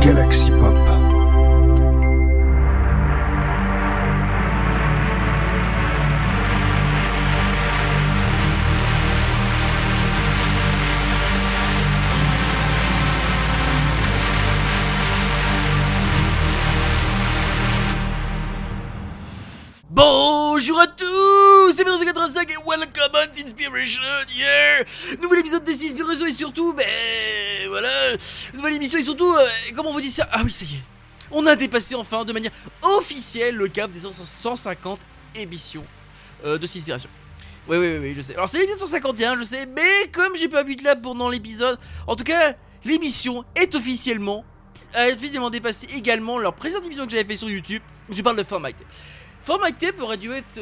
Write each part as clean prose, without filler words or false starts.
Galaxy Pop. Bonjour à tous, c'est 1985 et welcome on Inspiration, yeah. Nouvel épisode de Inspiration et surtout, voilà, nouvelle émission et surtout, comment on vous dit ça? Ah oui, ça y est, on a dépassé enfin de manière officielle le cap des 150 émissions de Inspiration. Oui, je sais. Alors c'est l'épisode 151, je sais, mais comme j'ai pas bu de là pendant l'épisode, en tout cas, l'émission est officiellement dépassé également leur précédente émission que j'avais fait sur YouTube. Je parle de Formatté. Formatté aurait dû être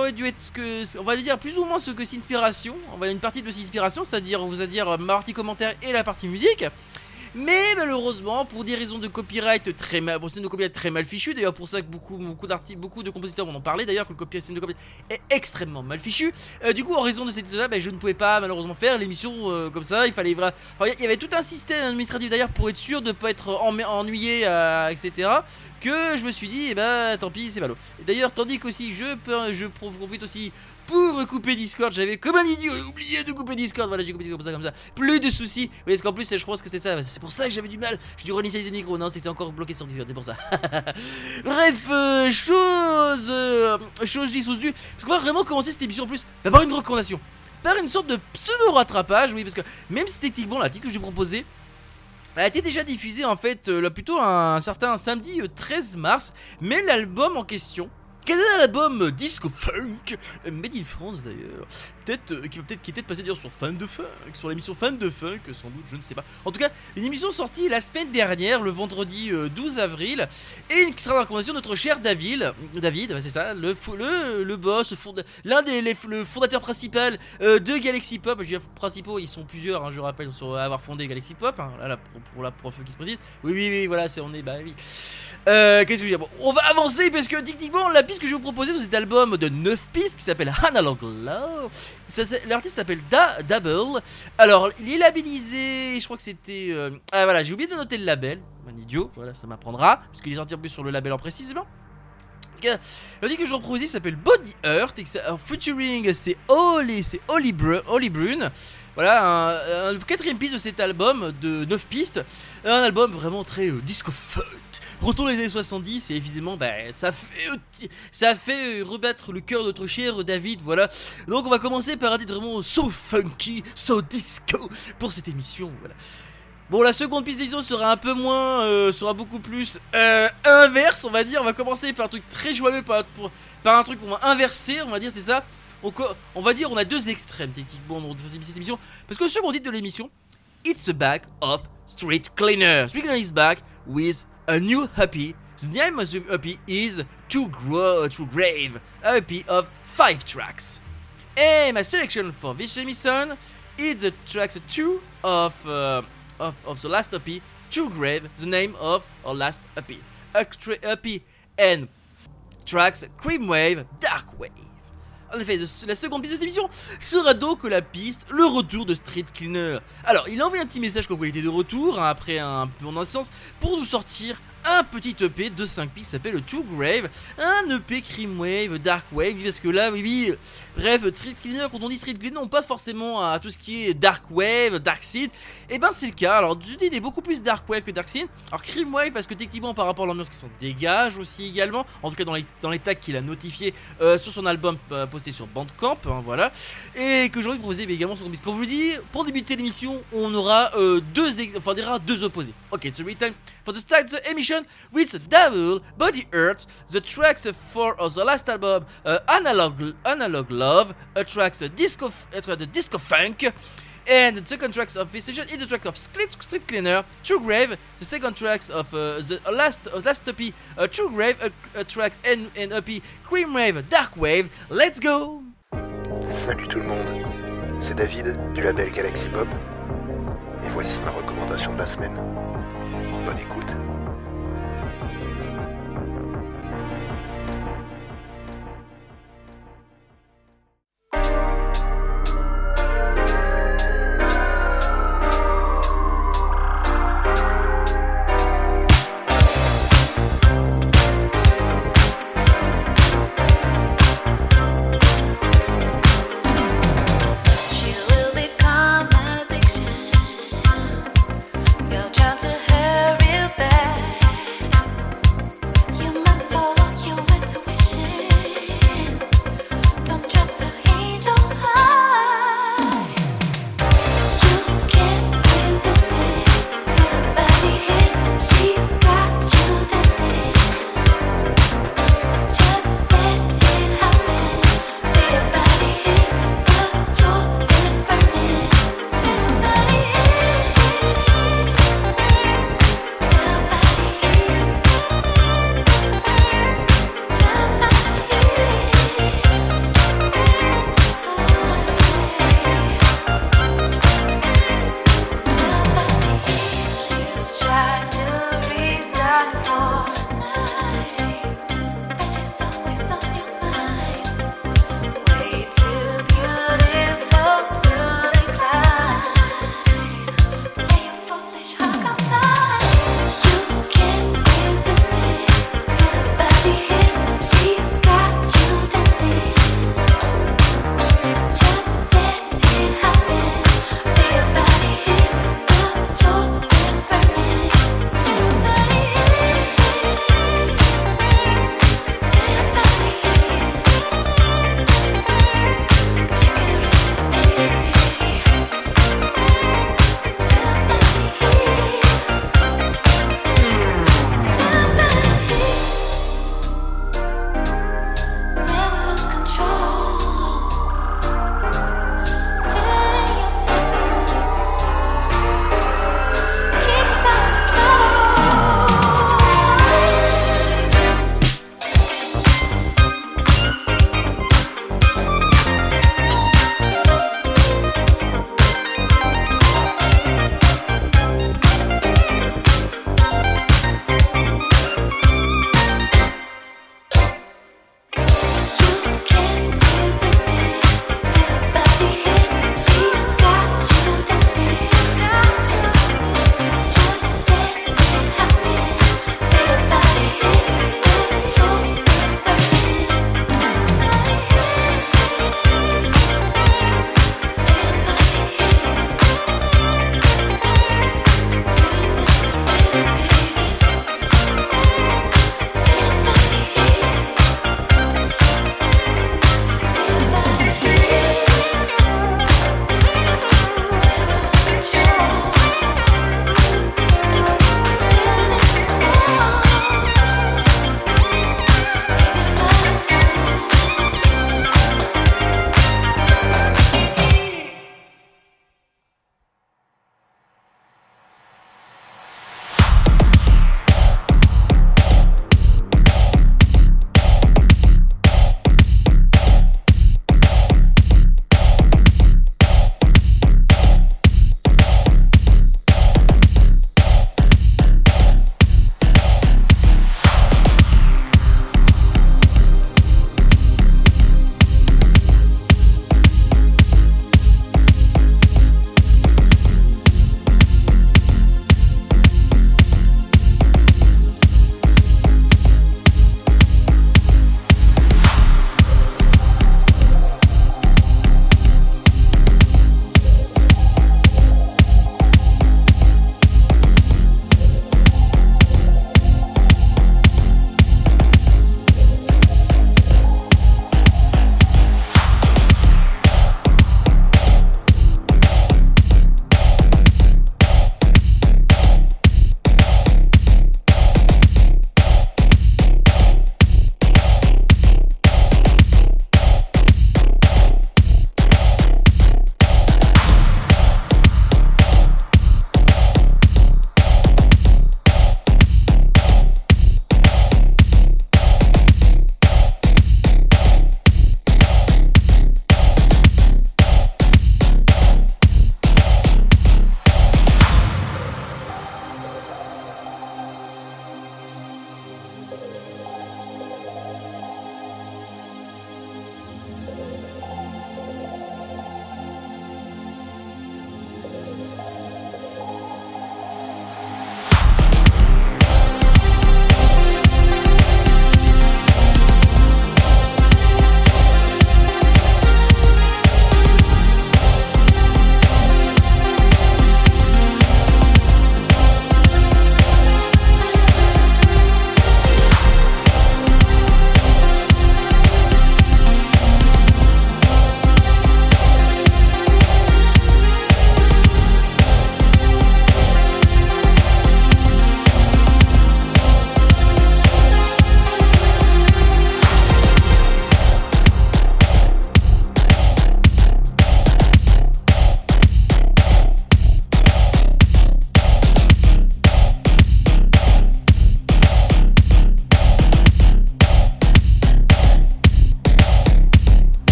on va dire plus ou moins ce que S'Inspiration. On va une partie de S'Inspiration, c'est-à-dire ma partie commentaire et la partie musique. Mais malheureusement, pour des raisons de copyright très mal fichues, d'ailleurs pour ça que beaucoup de compositeurs m'en ont parlé, d'ailleurs que le scène de copyright est extrêmement mal fichu. Du coup, en raison de cette chose-là, je ne pouvais pas malheureusement faire l'émission comme ça. Il fallait il y avait tout un système administratif d'ailleurs pour être sûr de ne pas être ennuyé, etc. Que je me suis dit, tant pis, c'est ballot. D'ailleurs, tandis qu'aussi je profite aussi pour couper Discord. J'avais comme un idiot oublié de couper Discord. Voilà, j'ai coupé Discord comme ça. Plus de soucis. Oui, parce qu'en plus, je pense que c'est ça. C'est pour ça que j'avais du mal. J'ai dû réinitialiser le micro. Non, c'était encore bloqué sur Discord. C'est pour ça. Bref, chose dit sous du. Parce qu'on va vraiment commencer cette émission en plus par une recommandation. Par une sorte de pseudo-rattrapage. Oui, parce que même si techniquement, l'article que j'ai proposé elle a été déjà diffusée en fait plutôt un certain samedi 13 mars. Mais l'album en question, quel est l'album Disco Funk Made in France d'ailleurs, qui est peut-être passé d'ailleurs sur Fan de Funk, sur l'émission Fan de Funk sans doute, je ne sais pas. En tout cas, une émission sortie la semaine dernière, le vendredi 12 avril, et qui sera la recommandation de notre cher David, c'est ça, le boss, le fondateur principal de Galaxy Pop. Je dis principaux, ils sont plusieurs, hein, je rappelle, sur avoir fondé Galaxy Pop, hein, là, pour la prof qui se préside. Oui, voilà, oui. Qu'est-ce que je veux dire? Bon, on va avancer parce que techniquement la piste que je vais vous proposer dans cet album de 9 pistes qui s'appelle Analog Love, l'artiste s'appelle Double. Alors il est labellisé, je crois que c'était voilà, j'ai oublié de noter le label, un idiot, voilà, ça m'apprendra parce qu'il est sorti en plus sur le label en précisément. Le disque que je vous propose s'appelle Body Earth, featuring c'est Holly Brune. Voilà, quatrième piste de cet album de 9 pistes. Un album vraiment très disco funk. Retourne les années 70 et évidemment ça fait rebattre le cœur de notre cher David, voilà. Donc on va commencer par un titre vraiment so funky, so disco pour cette émission, voilà. Bon, la seconde piste d'émission sera un peu moins, sera beaucoup plus inverse, on va dire. On va commencer par un truc très joyeux, par un truc qu'on va inverser, on va dire, c'est ça. On va dire, on a deux extrêmes techniquement dans cette émission, parce que le second titre de l'émission, It's a Bag of Street Cleaner. Street Cleaner is back with a new EP. The name of the EP is Too Grave, a EP of 5 tracks. And my selection for this emission is the tracks 2 of the last EP, Too Grave, the name of our last EP. EP and tracks Cream Wave, Dark Wave. En effet, la seconde piste de cette émission sera donc le retour de Street Cleaner. Alors, il a envoyé un petit message comme quoi il était de retour, hein, après un peu en absence, pour nous sortir un petit EP de 5 pistes qui s'appelle Too Grave, un EP Cream Wave, Dark Wave, parce que là, bref, Street Cleaner, quand on dit Street Cleaner, on passe forcément à tout ce qui est Dark Wave, Dark Scene, et c'est le cas. Alors, du coup, il est beaucoup plus Dark Wave que Dark Scene. Alors, Cream Wave, parce que techniquement, par rapport à l'ambiance qui s'en dégage aussi également, en tout cas dans les tags qu'il a notifiés sur son album posté sur Bandcamp, hein, voilà, et que j'aurais proposé également sur Combis. Quand je vous dis, pour débuter l'émission, on aura deux opposés. Ok, it's the time for the start the emission with Double, Body Earth, the tracks for the last album, Analog Love, a tracks the disco funk, and the second tracks of this session is the track of Street Cleaner, Too Grave, the second tracks of the last EP, Too Grave, a track and EP, Cream Wave, Dark Wave. Let's go! Salut tout le monde, c'est David du label Galaxy Pop, et voici ma recommandation de la semaine. Bonne écoute.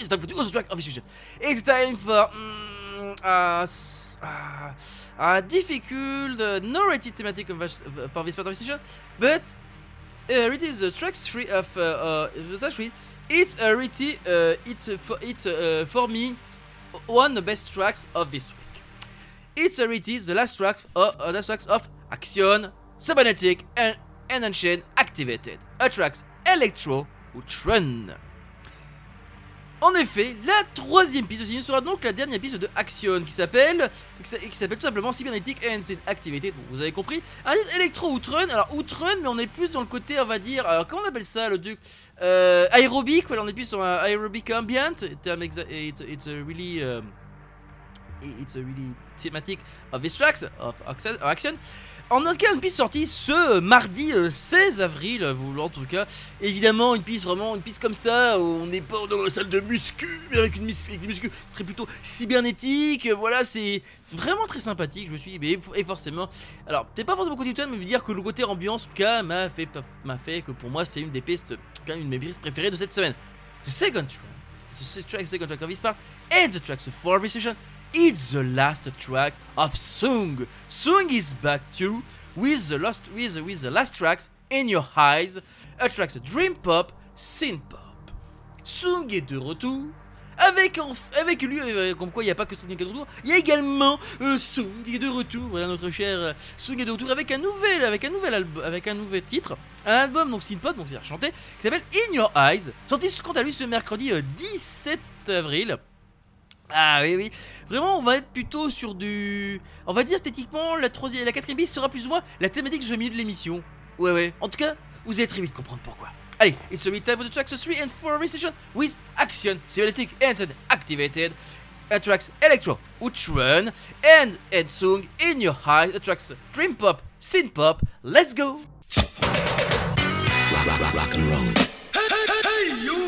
it's time for the other track of this vision. It's time for a difficult, narrative thematic for this part of the session, but it is the track 3 of the track 3. It's really, for me one of the best tracks of this week. It's really the last tracks of Action, Cybernetic, and Unchained Activated, a tracks Electro Outrun. En effet, la troisième piste de Sinus sera donc la dernière piste de Action qui s'appelle tout simplement Cybernetic and Unchained Activated. Bon, vous avez compris. Un Electro Outrun. Alors Outrun, mais on est plus dans le côté, on va dire, alors comment on appelle ça, le truc aérobique. Voilà, on est plus sur un aérobic ambient. It's a really thematic of these tracks of Action. En tout cas, une piste sortie ce mardi 16 avril, en tout cas. Évidemment, une piste comme ça, où on n'est pas dans la salle de muscu, mais avec une muscu très plutôt cybernétique. Voilà, c'est vraiment très sympathique. Je me suis dit, et forcément, alors peut-être pas forcément côté Outrun, mais je veux dire que le côté ambiance, en tout cas, m'a fait que pour moi, c'est une des pistes, quand même une de mes pistes préférées de cette semaine. The second track of this part, and the track 4 of this session. It's the last track of Sung. Sung is back too with the last tracks In Your Eyes, a tracks Dream Pop, Synth Pop. Sung est de retour avec lui, comme quoi il n'y a pas que Sung qui est de retour, il y a également Sung qui est de retour. Voilà, notre cher Sung est de retour avec un nouvel titre, un album donc Synth Pop, donc c'est chanté, qui s'appelle In Your Eyes, sorti quant à lui ce mercredi 17 avril. Ah oui, vraiment on va être plutôt sur du... On va dire techniquement la quatrième piste sera plus ou moins la thématique du milieu de l'émission. Ouais, en tout cas, vous allez très vite comprendre pourquoi. Allez, it's the time for the tracks 3 and 4 session with Action, Cybernetic, and Activated, tracks Electro, Outrun, and Sung, In Your Eyes, tracks Dream Pop, Synth Pop, let's go! Rock and roll. Hey, you!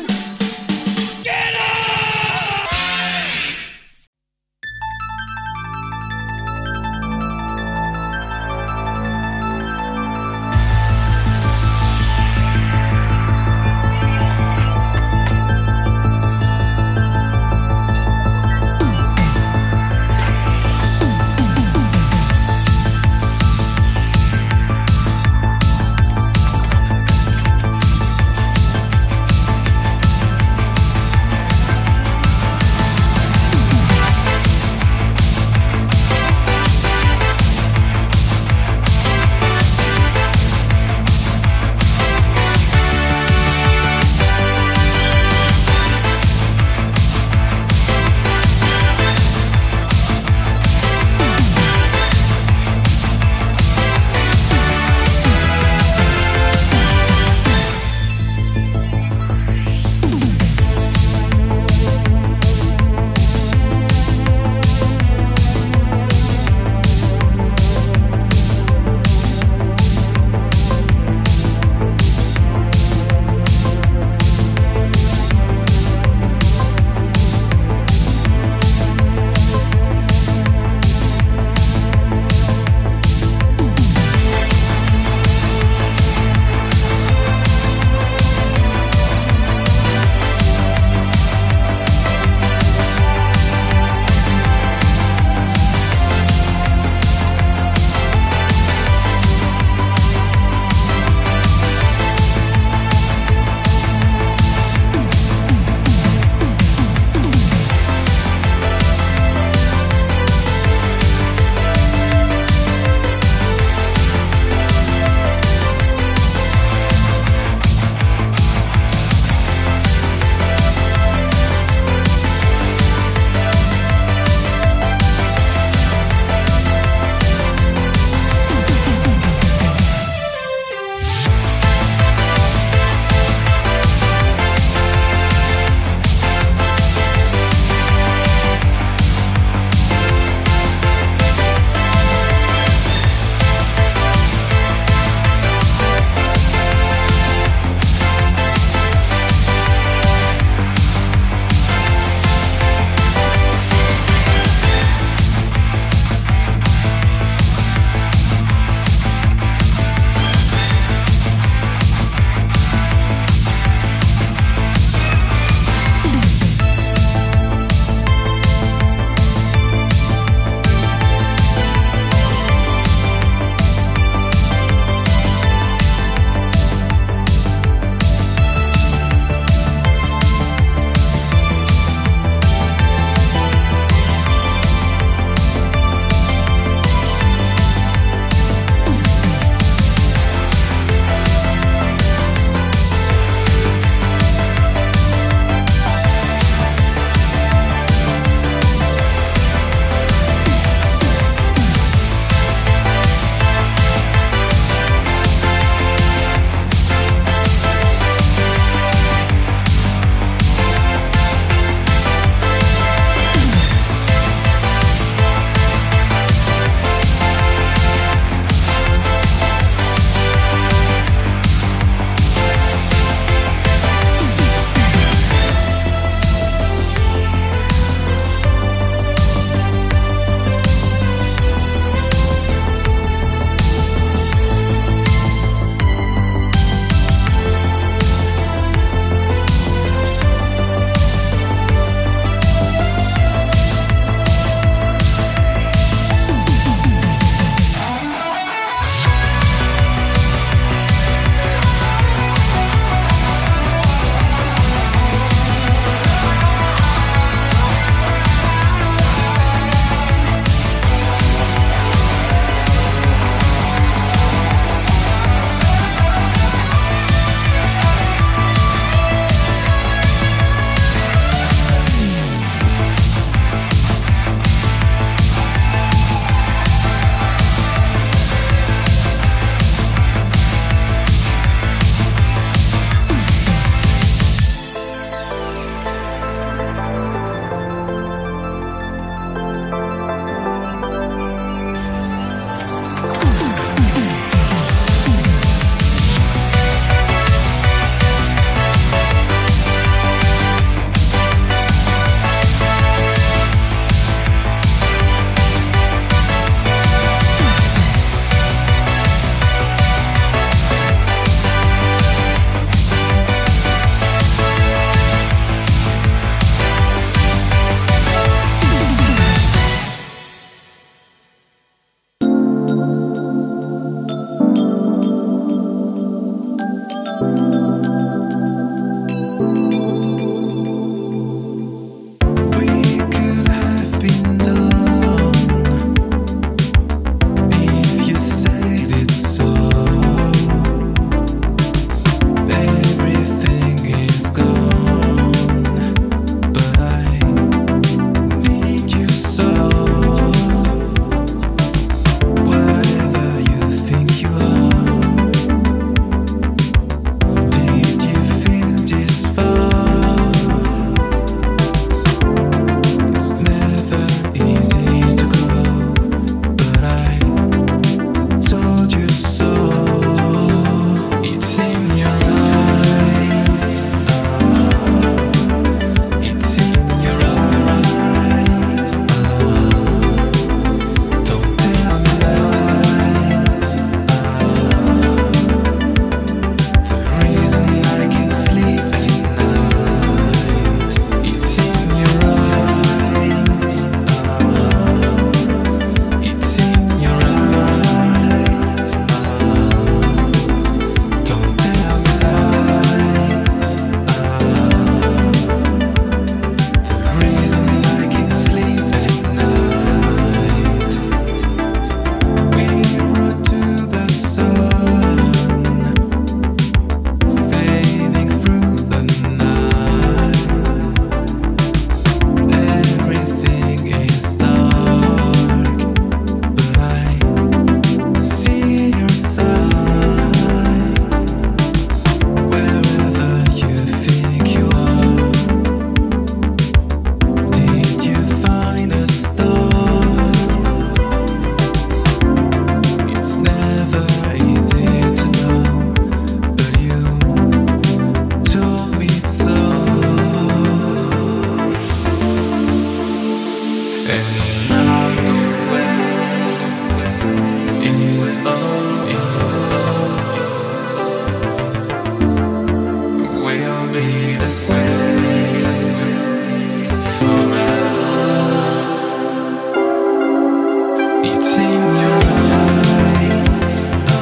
It's in your eyes.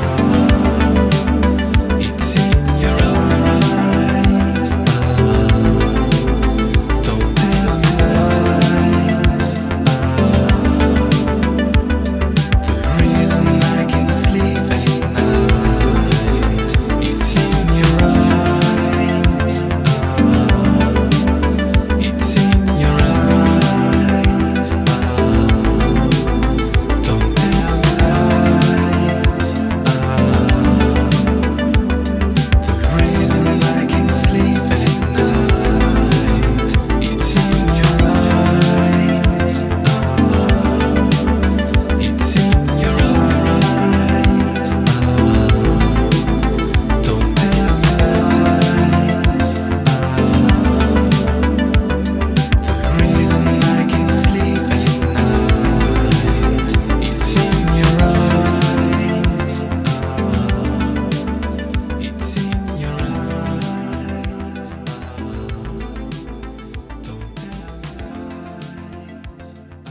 It's in your eyes. Don't tell me lies. The reason I can't sleep at night. It's in your eyes. It's in your eyes. Don't tell me lies. The reason I can't sleep at night. It's in your eyes. It's in your eyes. Don't tell me lies. The reason I can't sleep at night. It's in your eyes. It's in your eyes. Don't tell me lies.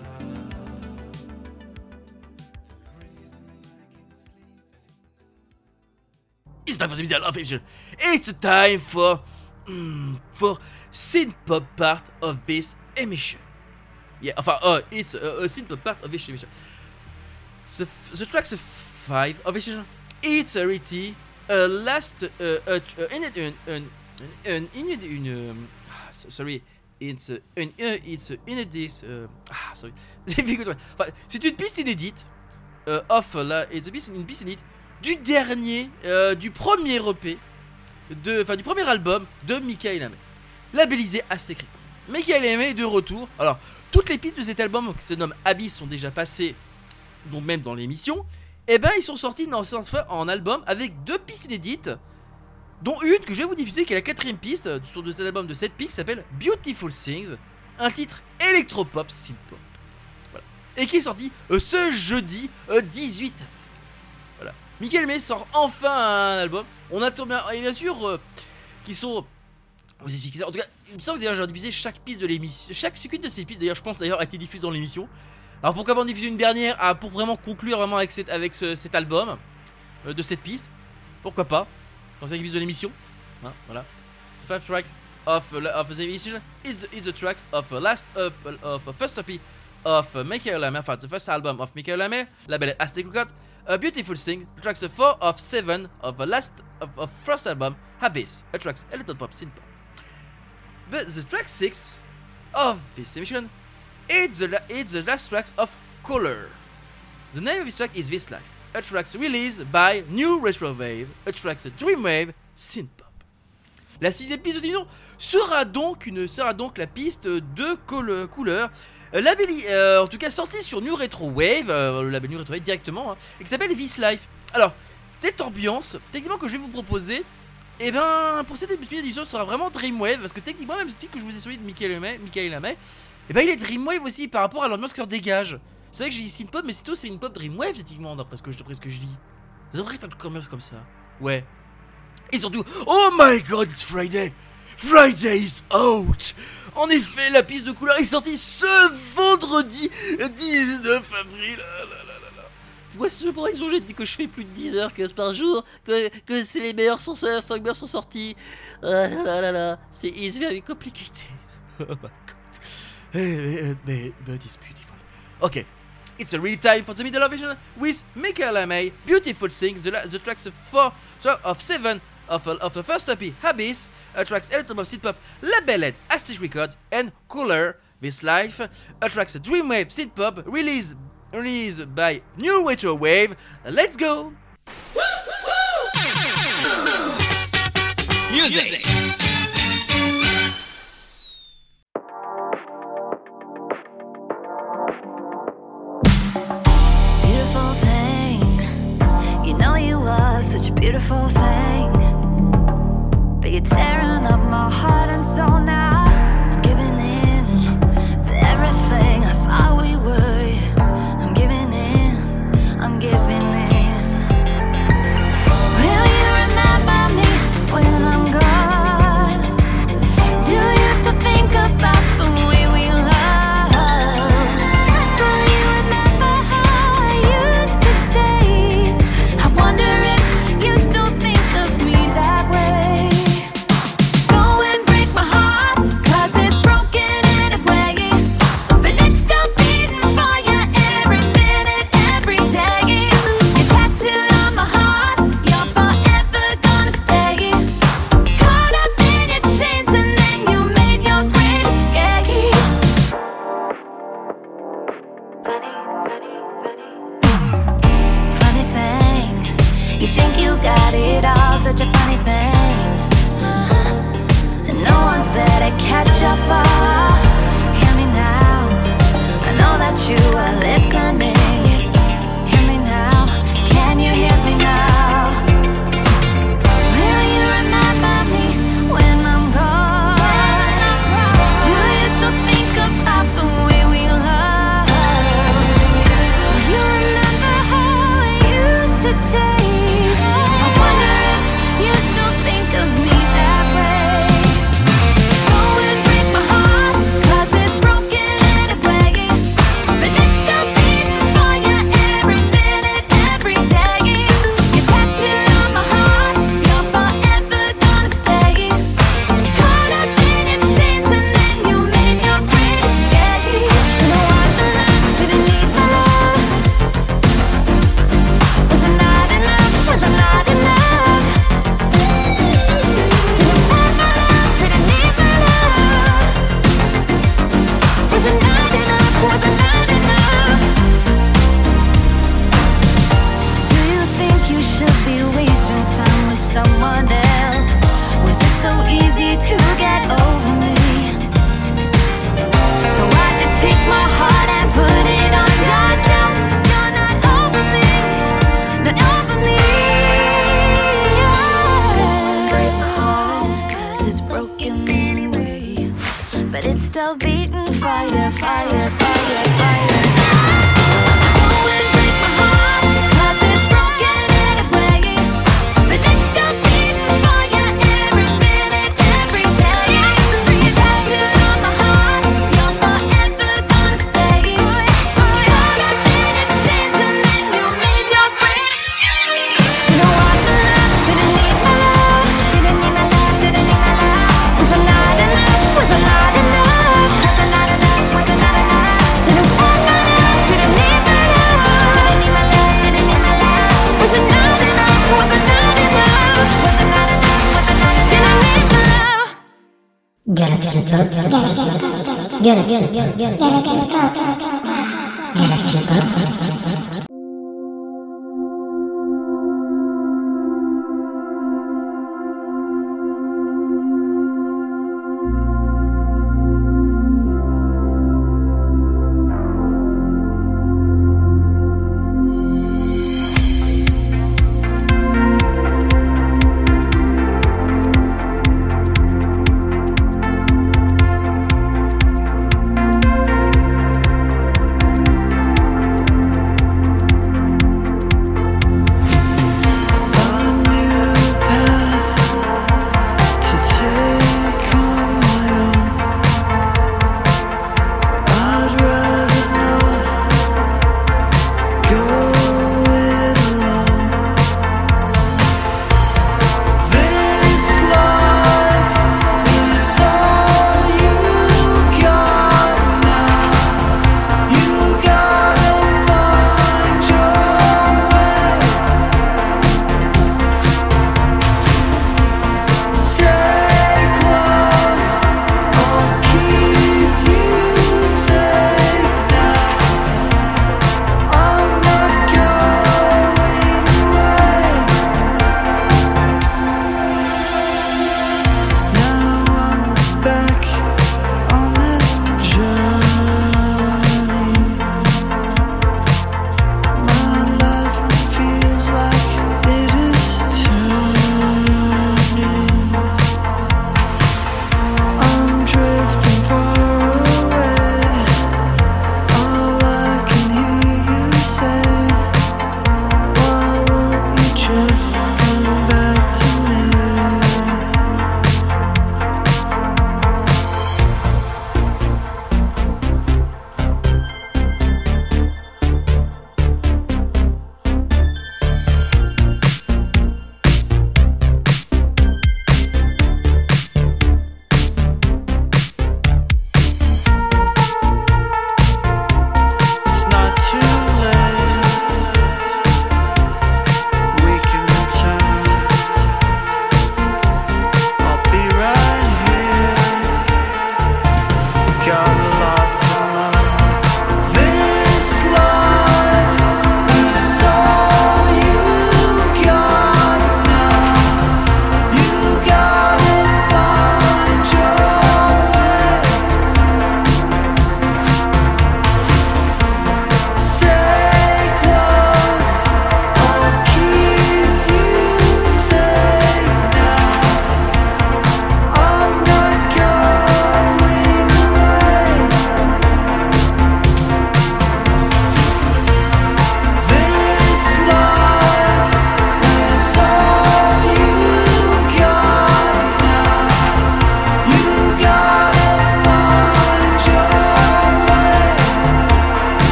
It's time for the visual of emission. It's time for synth-pop part of this emission. Yeah, enfin, it's a synth-pop part of this emission. The tracks 5 of this emission. It's already last sorry. It's inédit. Sorry. Enfin, c'est une piste inédite. It's une piste inédite du dernier, du premier EP, du premier album de Michael Amé, labellisé Aztec Records. Michael Amé est de retour. Alors, toutes les pistes de cet album qui se nomme Abyss sont déjà passées, donc même dans l'émission. Et ben, ils sont sortis en album avec 2 pistes inédites, dont une que je vais vous diffuser, qui est la 4ème piste de cet album de 7 pistes, qui s'appelle Beautiful Things, un titre électropop synth-pop. Voilà. Et qui est sorti ce jeudi 18 avril. Voilà. Michael Amé sort enfin un album. On attend bien sûr qu'ils sont. Vous expliquer ça. En tout cas, il me semble que d'ailleurs j'ai diffusé chaque piste de l'émission. Chacune de ces pistes, d'ailleurs, je pense d'ailleurs, a été diffusée dans l'émission. Alors pourquoi pas en diffuser une dernière pour vraiment conclure vraiment avec cet album de cette piste. Pourquoi pas. Comme ça, il de l'émission. Hein, voilà. The 5 tracks of the emission. It's the tracks of first EP of Michael Amé, enfin the first album of Michael Amé, labeled Aztec Records. A Beautiful Thing, tracks 4 of 7 of the first album, Abyss, a tracks electropop synth-pop. But the track 6 of this emission, it's the last tracks of Color. The name of this track is This Life, a tracks released by New Retro Wave, a tracks Dreamwave synth-pop. La 6ème piste de cette émission sera donc la piste de Couleur, en tout cas sortie sur New Retro Wave, le label New Retro Wave directement, hein, et qui s'appelle This Life. Alors, cette ambiance, techniquement, que je vais vous proposer, et ben pour cette émission, ce sera vraiment Dreamwave, parce que techniquement, même ce titre que je vous ai soumis de Michael Amé, et ben il est Dreamwave aussi par rapport à l'ambiance qui en dégage. C'est vrai que j'ai dit synth-pop, mais c'est une pop Dreamwave, techniquement, d'après ce que je lis. Ça devrait être un truc comme ça. Ouais. Et surtout, oh my god, it's Friday! Friday is out! En effet, la piste de Couleur est sortie ce vendredi 19 avril. Ouais, c'est pour ça que j'ai dit que je fais plus de 10 heures par jour, que c'est les meilleurs sont 5 meilleurs sont sortis. C'est it's very complicated. Oh my god. But it's beautiful. Okay. It's a real time for the middle of vision with Michael Amé, Beautiful Thing, the tracks 4 of 7 of the first EP, Abyss, tracks electropop synth-pop, labeled Aztec Records, and Cooler, This Life, tracks Dreamwave synth-pop, released by New Retro Wave. Let's go! Music! Beautiful thing, you know you are such a beautiful thing, but you're tearing up my heart and soul now. I'm giving in to everything I thought we were. I'm giving in, I'm giving in. Will you remember me when I'm gone? Do you still think about the way we love? Will you remember how You think you got it all, such a funny thing. And no one's there to catch up. Hear me now, I know that you are listening. Hear me now, can you hear me now? Will you remember me when I'm gone? Do you still think about the way we loved? Will you remember how it used to taste? I wonder if you still think of me that way. Don't it break my heart, 'cause it's broken anyway. But it's still beating for you every minute, every day. You're tattooed on my heart, you're forever gonna stay. Caught up in your chains and then you made your great escape. No other love didn't need my love. Was it not enough? Was it not enough? Didn't want my love, didn't need my love. Was it not enough? Was it not enough? Do you think you should be wasting time with someone else? Was it so easy to get over me? So why'd you take my heart and put it on yourself? You're not over me, not over me. Break my heart, 'cause it's broken anyway. But it's still beating fire, fire, fire, fire. Oh, and break my heart, 'cause it's broken anyway. But it's still beating fire every minute, every day. You're tattooed on my heart, you're forever gonna stay. Caught up in your chains and then you made your great escape. No other love didn't need my love, didn't need my love, didn't need my love. Was it not enough? Was it not enough? Was it not enough? Was it not enough? Didn't want my love, didn't need my love, didn't need my love, didn't need my love. Was it not enough? Was it not enough? Was it not enough? Was it not enough? Didn't need my love. Galaxy Pop. Galaxy Pop.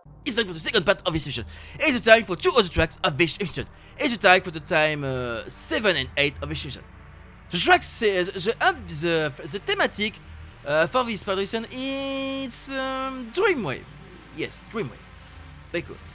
It's time for the second part of this emission. It's the time for 2 other tracks of this emission. It's the time for the time 7 and 8 of this emission. The tracks, the thematic for this production is Dreamwave. Yes, Dreamwave. Because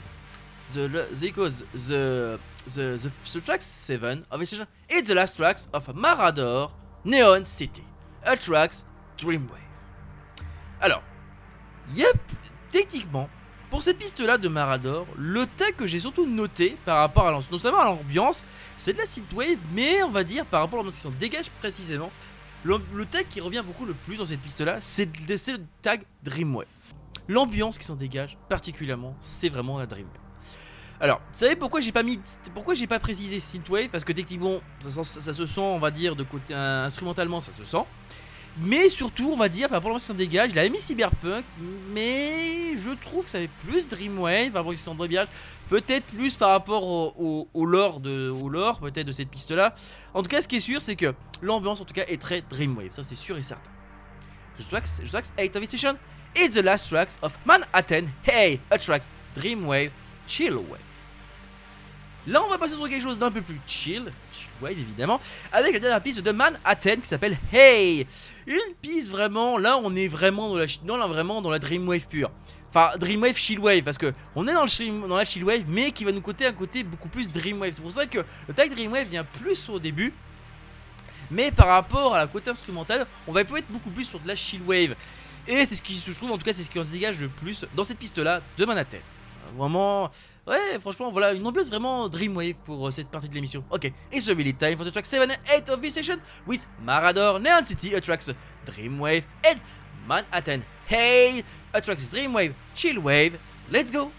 the track 7 of this emission is the last tracks of Marauder Neon City. A tracks Dreamwave. Alors, techniquement, pour cette piste-là de Marauder, le tag que j'ai surtout noté par rapport à notamment à l'ambiance, c'est de la synthwave, mais on va dire par rapport à l'ambiance qui s'en dégage précisément, le tag qui revient beaucoup le plus dans cette piste-là, c'est le tag Dreamwave. L'ambiance qui s'en dégage particulièrement, c'est vraiment la Dreamwave. Alors, vous savez pourquoi j'ai pas précisé synthwave? Parce que techniquement, ça se sent, on va dire, de côté instrumentalement, ça se sent. Mais surtout, on va dire, par rapport à l'ambiance qui s'en dégage, il avait mis Cyberpunk, mais je trouve que ça fait plus Dreamwave, par rapport à l'ambiance qui s'en dégage, peut-être plus par rapport au lore peut-être de cette piste-là. En tout cas, ce qui est sûr, c'est que l'ambiance, en tout cas, est très Dreamwave, ça c'est sûr et certain. The tracks 8 of this session, it's the last tracks of Manhattan, hey, a tracks Dreamwave, Chillwave. Là, on va passer sur quelque chose d'un peu plus chill, Chillwave évidemment, avec la dernière piste de Manhattan qui s'appelle Hey. Une piste vraiment, là on est vraiment dans la Dreamwave pure. Enfin, Dreamwave Chillwave, parce que on est dans la Chillwave, mais qui va nous coter un côté beaucoup plus Dreamwave. C'est pour ça que le tag Dreamwave vient plus au début, mais par rapport à la côté instrumentale, on va peut-être beaucoup plus sur de la Chillwave. Et c'est ce qui se trouve, en tout cas, c'est ce qui en dégage le plus dans cette piste-là de Manhattan. Vraiment, ouais, franchement, voilà, une ambiance vraiment Dreamwave pour cette partie de l'émission. Ok, it's really time for the track 7 and 8 of this session with Marauder Neon City, a tracks Dreamwave and Manhattan. Hey, a tracks Dreamwave, Chillwave, let's go!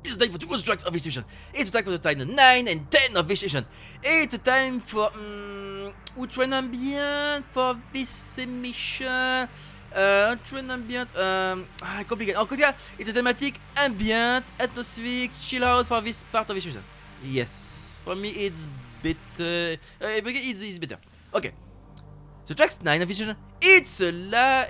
It's a time for two tracks of this session. It's a time for the time 9 and 10 of this session. It's a time for Outrun Ambient for this emission. Outrun Ambient, complicated. En tout cas, it's a thematic ambient, atmospheric, chill out for this part of this session. Yes, for me it's better. It's better. Okay. The tracks 9 of this session. It's a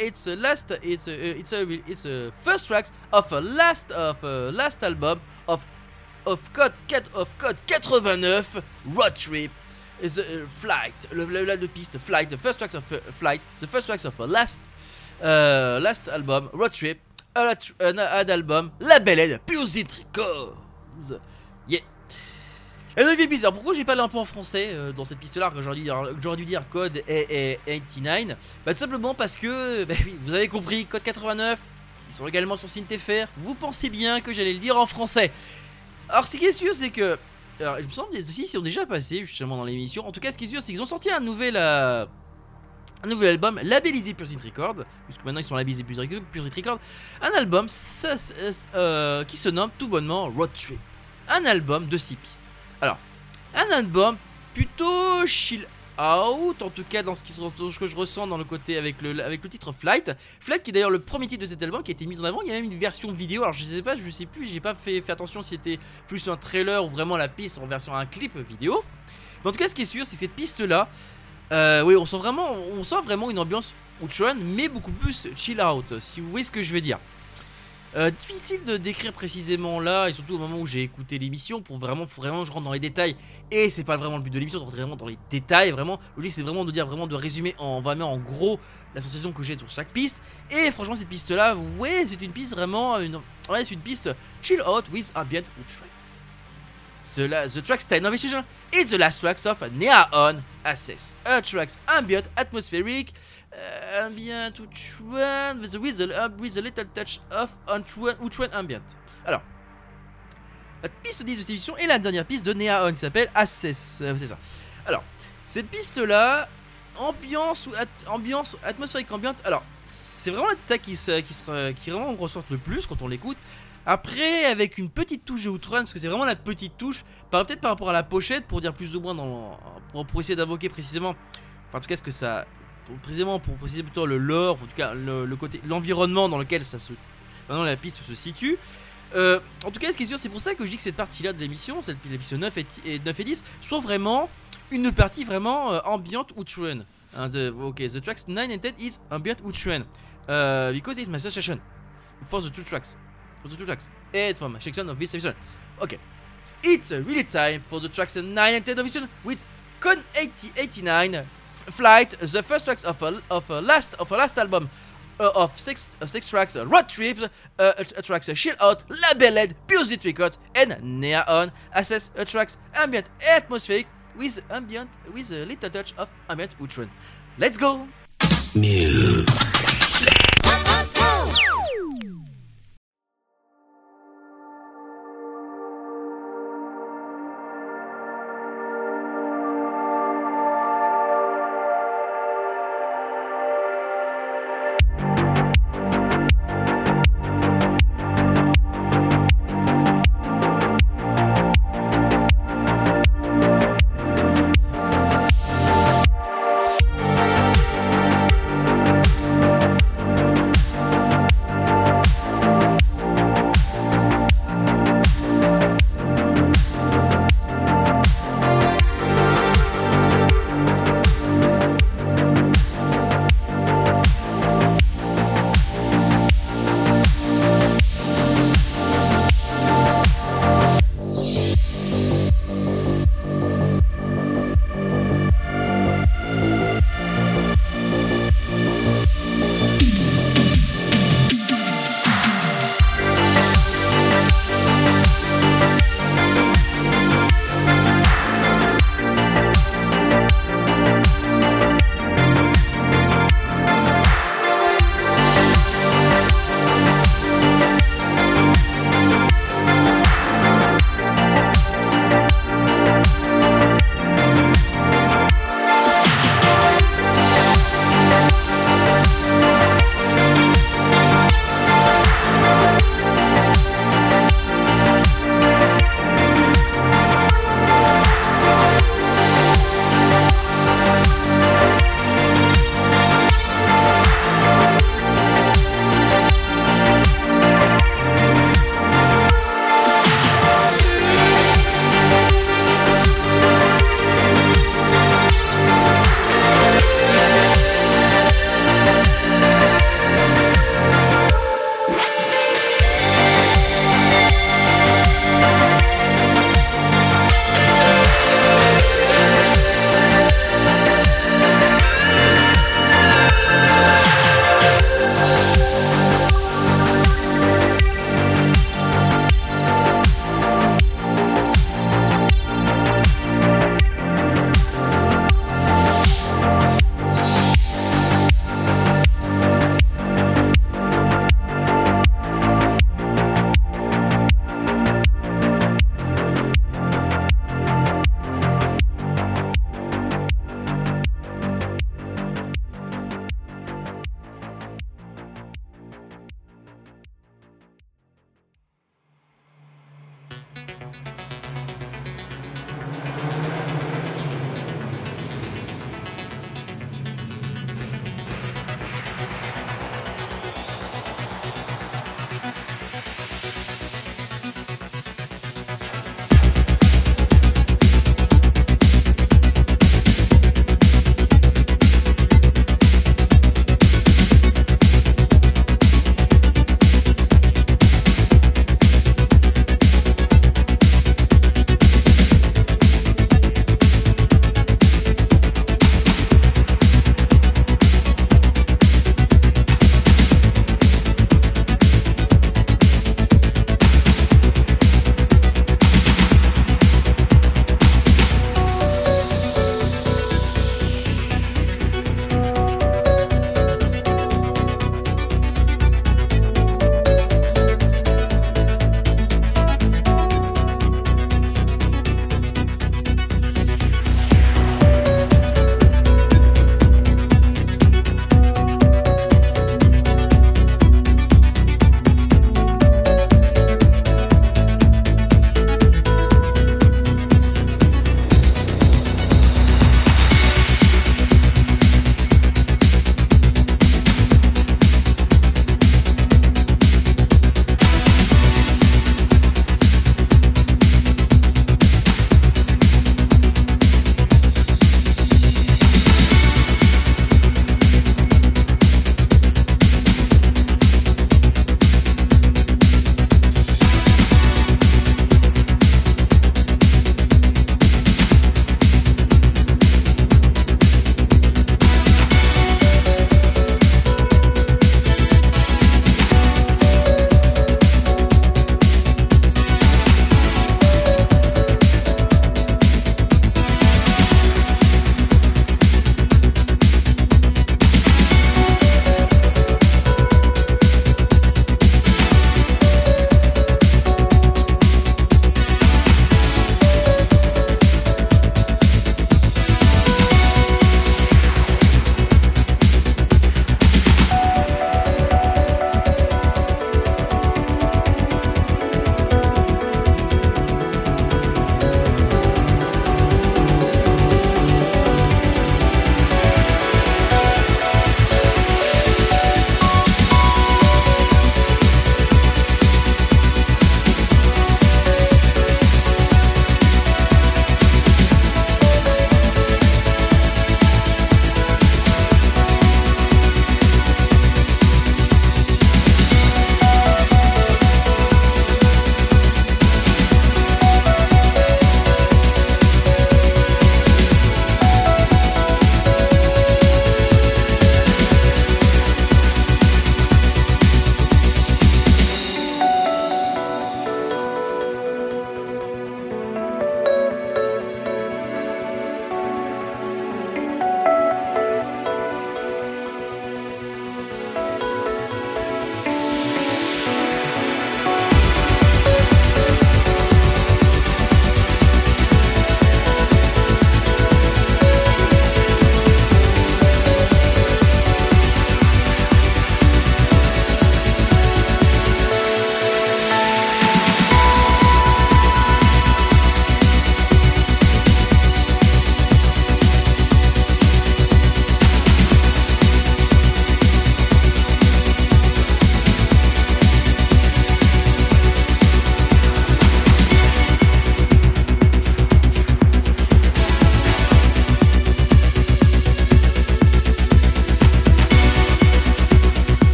first tracks of a last album of Code 89 Road Trip. Is Flight, le piste Flight, the first tracks of Flight, the first tracks of a last album Road Trip, an album labeled Pulsed Records. Yeah. La 9ème piste, alors pourquoi j'ai parlé un peu en français dans cette piste-là, que j'aurais dû dire Code 89? Bah tout simplement parce que, bah oui, vous avez compris, Code 89, ils sont également sur SynthFR, vous pensez bien que j'allais le dire en français. Alors ce qui est sûr, c'est que, alors, il me semble que ceux-ci sont déjà passés justement dans l'émission, en tout cas ce qui est sûr, c'est qu'ils ont sorti un nouvel album labellisé Pulsed Records, puisque maintenant ils sont labellisés Pulsed Records, un album qui se nomme tout bonnement Road Trip, un album de 6 pistes. Alors, un album plutôt chill out, en tout cas dans ce que je ressens dans le côté avec le titre Flight. Flight qui est d'ailleurs le premier titre de cet album qui a été mis en avant. Il y a même une version vidéo, alors je sais plus, j'ai pas fait attention si c'était plus un trailer ou vraiment la piste en version un clip vidéo. Mais en tout cas ce qui est sûr c'est que cette piste là, oui on sent vraiment une ambiance Outrun mais beaucoup plus chill out, si vous voyez ce que je veux dire. Difficile de décrire précisément là, et surtout au moment où j'ai écouté l'émission, faut vraiment que je rentre dans les détails, et c'est pas vraiment le but de l'émission de rentrer vraiment dans les détails, vraiment, le but c'est vraiment de dire, vraiment de résumer en gros la sensation que j'ai sur chaque piste, et franchement cette piste là, ouais c'est une piste vraiment, c'est une piste chill out with ambient Outrun. The tracks 10 of this session is the last tracks of Neon Access, a tracks ambient, atmospheric, ambient Outrun with a little touch of Outrun ambient. Alors, la piste 10 de cette émission est la dernière piste de Neon qui s'appelle Access, c'est ça. Alors, cette piste là, ambiance atmosphérique ambiante, alors c'est vraiment le détail qui vraiment ressort le plus quand on l'écoute. Après, avec une petite touche de Outrun, parce que c'est vraiment la petite touche, peut-être par rapport à la pochette, pour dire plus ou moins pour essayer d'invoquer précisément, enfin en tout cas ce que ça, pour préciser plutôt le lore, en tout cas le côté, l'environnement dans lequel la piste se situe. En tout cas, ce qui est sûr, c'est pour ça que je dis que cette partie-là de l'émission, la piste 9 et 10, soit vraiment une partie vraiment ambient Outrun. The tracks 9 and 10 is ambient Outrun, because it's my suggestion for the two tracks. And from a section of this section. Okay. It's really time for the tracks 9 and 10 of this section with Code 89 Flight, the first tracks of a last album of six tracks, Road Trips, tracks Chill Out, labeled Pulsed Records, and Neon Access, tracks ambient atmospheric with a little touch of ambient Outrun. Let's go!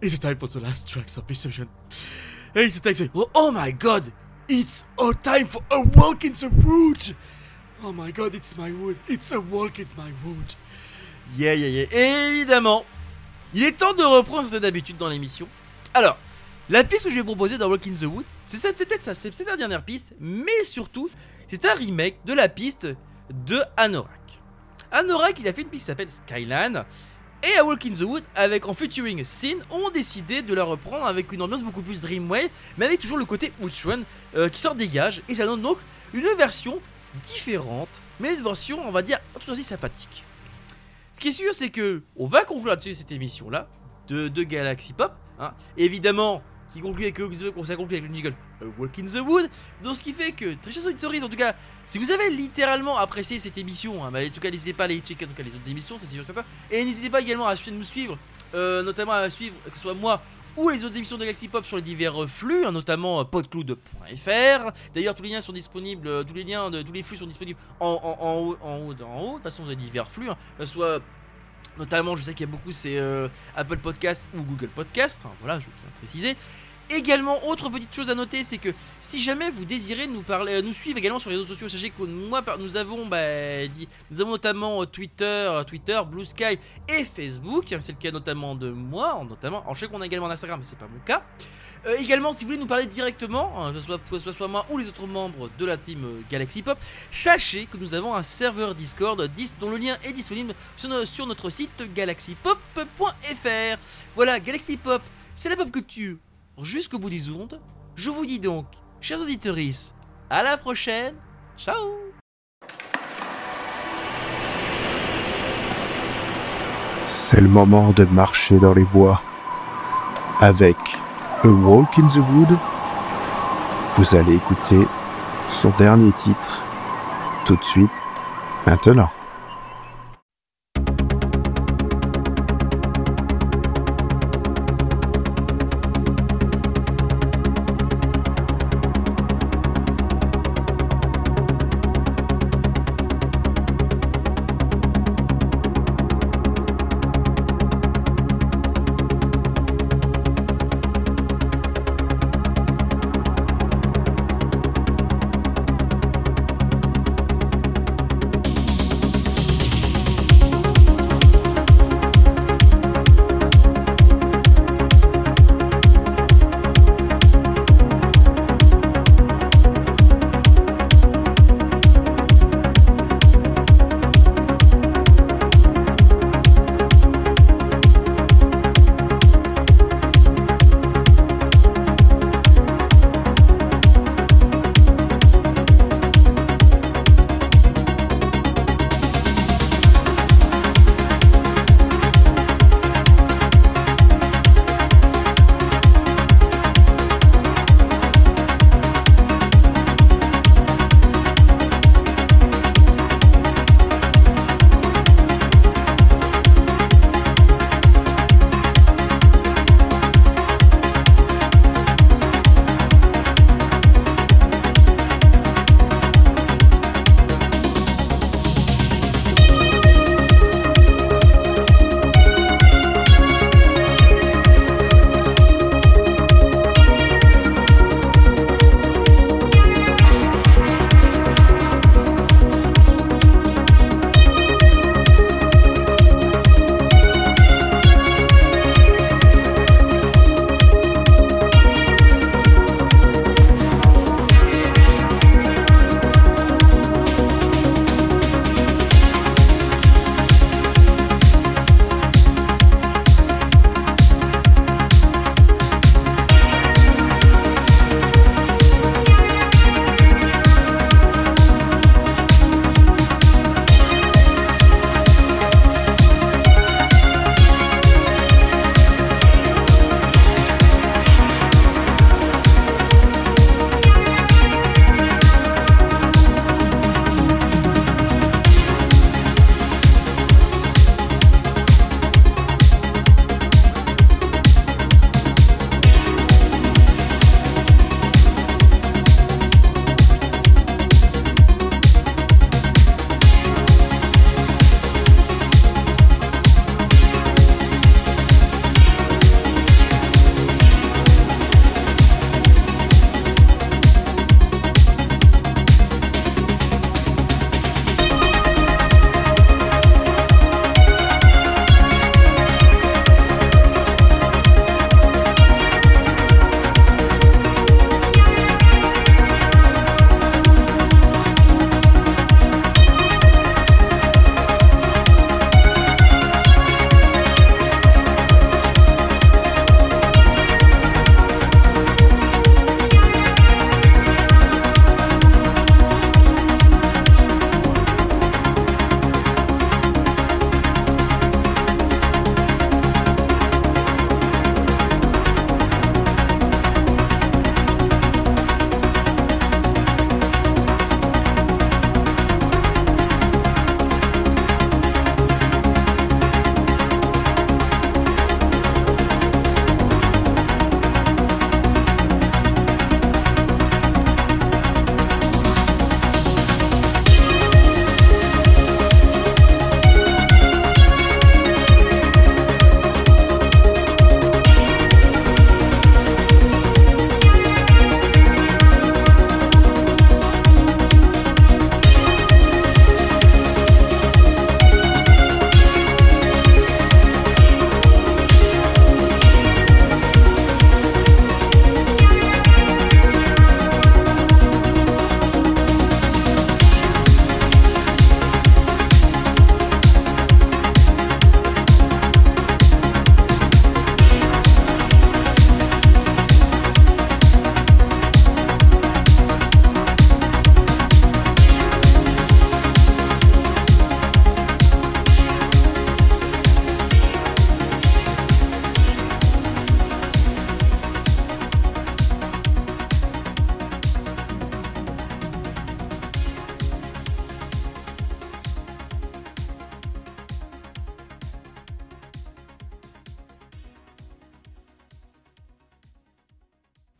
It's time for the last tracks of this session. It's time for... Oh my god! It's a time for a walk in the wood! Oh my god, it's my wood. It's a walk in my wood. Yeah. Et évidemment, il est temps de reprendre ce d'habitude dans l'émission. Alors, la piste que je vais proposer dans Walk in the Wood, c'est peut-être ça, c'est sa dernière piste, mais surtout, c'est un remake de la piste de Anorak. Anorak, il a fait une piste qui s'appelle Skyline, et à Walk in the Wood, avec en featuring Sin, ont décidé de la reprendre avec une ambiance beaucoup plus Dreamwave, mais avec toujours le côté outrun qui s'en dégage, et ça donne donc une version différente, mais une version, on va dire, tout aussi sympathique. Ce qui est sûr, c'est que on va conclure là-dessus cette émission-là de Galaxy Pop, hein. Évidemment, qui conclut avec le jingle Walk in the Wood. Donc ce qui fait que, très chers auditeurs, en tout cas, si vous avez littéralement apprécié cette émission, hein, bah, en tout cas n'hésitez pas à aller checker en tout cas, les autres émissions, c'est sûr certain. Et n'hésitez pas également à nous suivre, notamment à suivre que ce soit moi ou les autres émissions de Galaxy Pop sur les divers flux, hein, notamment podcloud.fr. D'ailleurs tous les liens sont disponibles, tous les flux sont disponibles en haut. De toute façon vous avez divers flux, hein, soit notamment je sais qu'il y a beaucoup c'est Apple Podcast ou Google Podcast, hein, voilà je tiens à préciser. Également, autre petite chose à noter, c'est que si jamais vous désirez nous suivre également sur les réseaux sociaux, sachez que nous avons notamment Twitter, Blue Sky et Facebook. C'est le cas notamment de moi, alors je sais qu'on a également un Instagram, mais c'est pas mon cas. Également, si vous voulez nous parler directement, que ce soit moi ou les autres membres de la team Galaxy Pop, sachez que nous avons un serveur Discord dont le lien est disponible sur notre site galaxypop.fr. Voilà, Galaxy Pop, c'est la pop culture jusqu'au bout des ondes. Je vous dis donc, chers auditeurs, à la prochaine. Ciao. C'est le moment de marcher dans les bois. Avec A Walk in the Wood, vous allez écouter son dernier titre tout de suite, maintenant.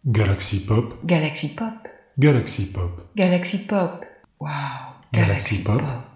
Galaxy Pop, Galaxy Pop, Galaxy Pop, Galaxy Pop. Wow, Galaxy Pop.